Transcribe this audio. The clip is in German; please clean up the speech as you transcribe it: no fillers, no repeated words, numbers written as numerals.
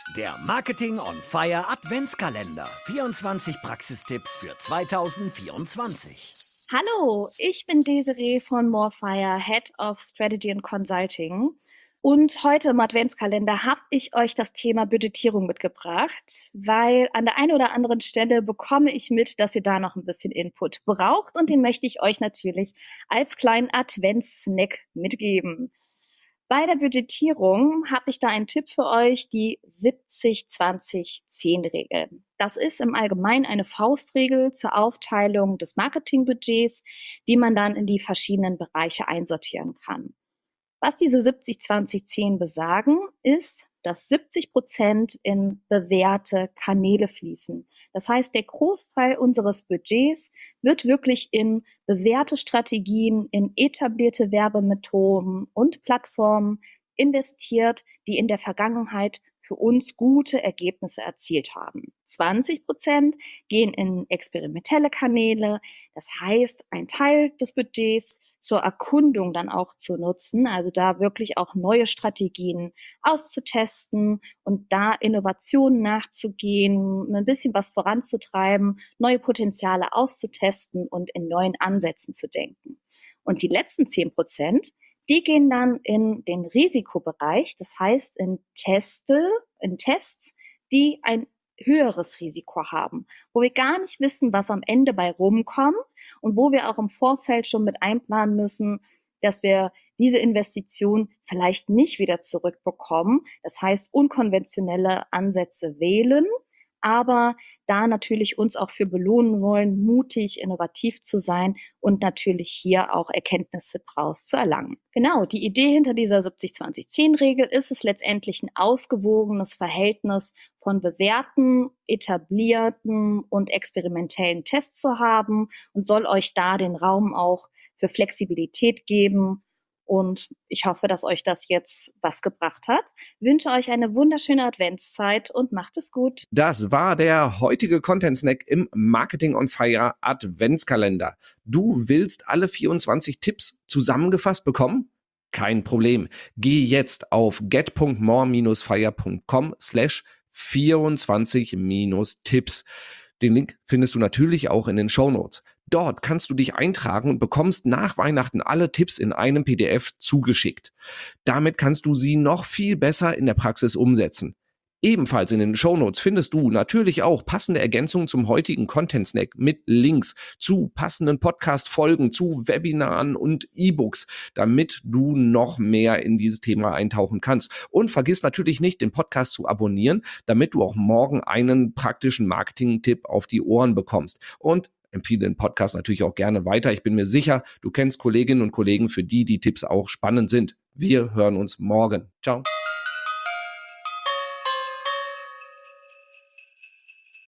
Der Marketing on Fire Adventskalender. 24 Praxistipps für 2024. Hallo, ich bin Desiree von Morefire, Head of Strategy and Consulting. Und heute im Adventskalender habe ich euch das Thema Budgetierung mitgebracht, weil an der einen oder anderen Stelle bekomme ich mit, dass ihr da noch ein bisschen Input braucht und den möchte ich euch natürlich als kleinen Adventssnack mitgeben. Bei der Budgetierung habe ich da einen Tipp für euch, die 70-20-10-Regel. Das ist im Allgemeinen eine Faustregel zur Aufteilung des Marketingbudgets, die man dann in die verschiedenen Bereiche einsortieren kann. Was diese 70-20-10 besagen, ist, dass 70% in bewährte Kanäle fließen. Das heißt, der Großteil unseres Budgets wird wirklich in bewährte Strategien, in etablierte Werbemethoden und Plattformen investiert, die in der Vergangenheit für uns gute Ergebnisse erzielt haben. 20% gehen in experimentelle Kanäle. Das heißt, ein Teil des Budgets zur Erkundung dann auch zu nutzen, also da wirklich auch neue Strategien auszutesten und da Innovationen nachzugehen, ein bisschen was voranzutreiben, neue Potenziale auszutesten und in neuen Ansätzen zu denken. Und die letzten 10%, die gehen dann in den Risikobereich, das heißt in Tests, die ein höheres Risiko haben, wo wir gar nicht wissen, was am Ende bei rumkommt und wo wir auch im Vorfeld schon mit einplanen müssen, dass wir diese Investition vielleicht nicht wieder zurückbekommen. Das heißt, unkonventionelle Ansätze wählen, aber da natürlich uns auch für belohnen wollen, mutig, innovativ zu sein und natürlich hier auch Erkenntnisse draus zu erlangen. Genau, die Idee hinter dieser 70-20-10-Regel ist es letztendlich ein ausgewogenes Verhältnis von bewährten, etablierten und experimentellen Tests zu haben und soll euch da den Raum auch für Flexibilität geben. Und ich hoffe, dass euch das jetzt was gebracht hat. Wünsche euch eine wunderschöne Adventszeit und macht es gut. Das war der heutige Content Snack im Marketing on Fire Adventskalender. Du willst alle 24 Tipps zusammengefasst bekommen? Kein Problem. Geh jetzt auf get.more-fire.com/24-Tipps. Den Link findest du natürlich auch in den Shownotes. Dort kannst du dich eintragen und bekommst nach Weihnachten alle Tipps in einem PDF zugeschickt. Damit kannst du sie noch viel besser in der Praxis umsetzen. Ebenfalls in den Shownotes findest du natürlich auch passende Ergänzungen zum heutigen Content Snack mit Links zu passenden Podcast-Folgen, zu Webinaren und E-Books, damit du noch mehr in dieses Thema eintauchen kannst. Und vergiss natürlich nicht, den Podcast zu abonnieren, damit du auch morgen einen praktischen Marketing-Tipp auf die Ohren bekommst. Und empfehle den Podcast natürlich auch gerne weiter. Ich bin mir sicher, du kennst Kolleginnen und Kollegen, für die die Tipps auch spannend sind. Wir hören uns morgen. Ciao.